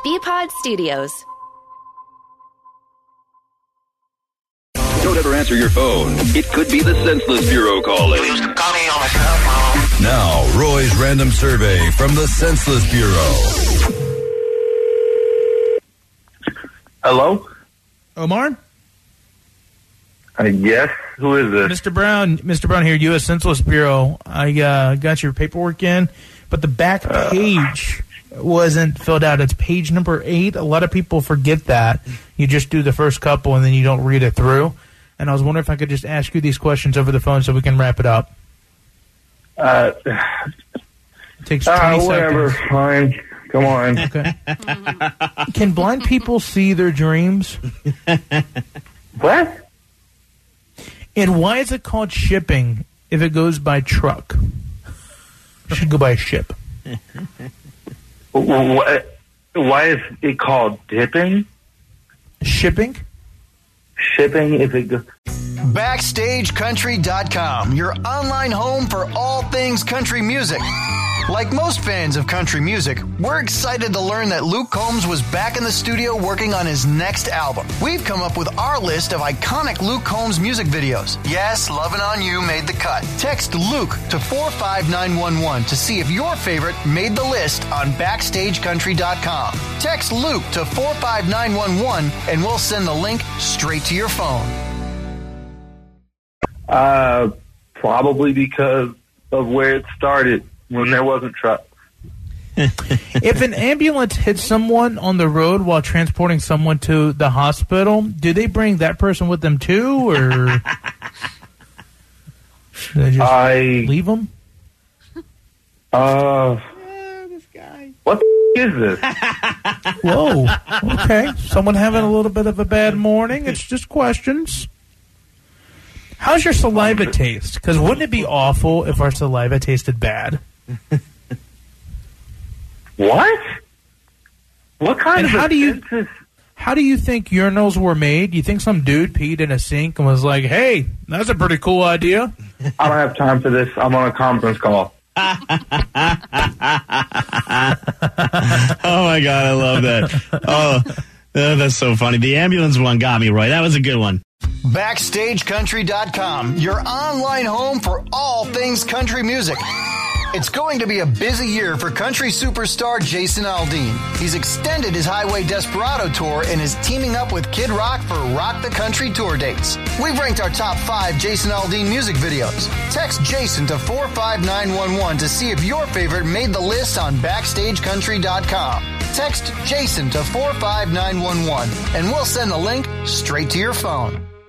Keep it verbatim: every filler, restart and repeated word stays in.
B-Pod Studios. Don't ever answer your phone. It could be the Senseless Bureau calling. Now, Roy's random survey from the Senseless Bureau. Hello? Omar? Uh, yes? Who is this? Mister Brown, Mister Brown here, U S Senseless Bureau. I uh, got your paperwork in, but the back page uh, wasn't filled out. It's page number eight. A lot of people forget that. You just do the first couple and then you don't read it through. And I was wondering if I could just ask you these questions over the phone so we can wrap it up. Uh, it takes twenty uh, whatever, seconds. fine. Come on. Okay. Can blind people see their dreams? What? And why is it called shipping if it goes by truck? It should go by ship. What? Why is it called dipping? Shipping? Shipping if it goes... Backstage Country dot com, your online home for all things country music. Like most fans of country music, we're excited to learn that Luke Combs was back in the studio working on his next album. We've come up with our list of iconic Luke Combs music videos. Yes, Lovin' On You made the cut. Text Luke to four five nine one one to see if your favorite made the list on Backstage Country dot com. Text Luke to four five nine one one and we'll send the link straight to your phone. Uh, probably because of where it started, when there wasn't trucks. If an ambulance hits someone on the road while transporting someone to the hospital, do they bring that person with them too, or do they just I, leave them? Uh, Yeah, this guy. what the f- is this? Whoa. Okay. Someone having a little bit of a bad morning. It's just questions. How's your saliva taste? Because wouldn't it be awful if our saliva tasted bad? What? What kind And of how a do you- census? How do you think urinals were made? You think some dude peed in a sink and was like, hey, that's a pretty cool idea? I don't have time for this. I'm on a conference call. Oh, my God, I love that. Oh, uh, that's so funny. The ambulance one got me, Roy. That was a good one. Backstage Country dot com, your online home for all things country music. It's going to be a busy year for country superstar Jason Aldean. He's extended his Highway Desperado tour and is teaming up with Kid Rock for Rock the Country tour dates. We've ranked our top five Jason Aldean music videos. Text Jason to four five nine one one to see if your favorite made the list on Backstage Country dot com. Text Jason to four five nine one one and we'll send the link straight to your phone.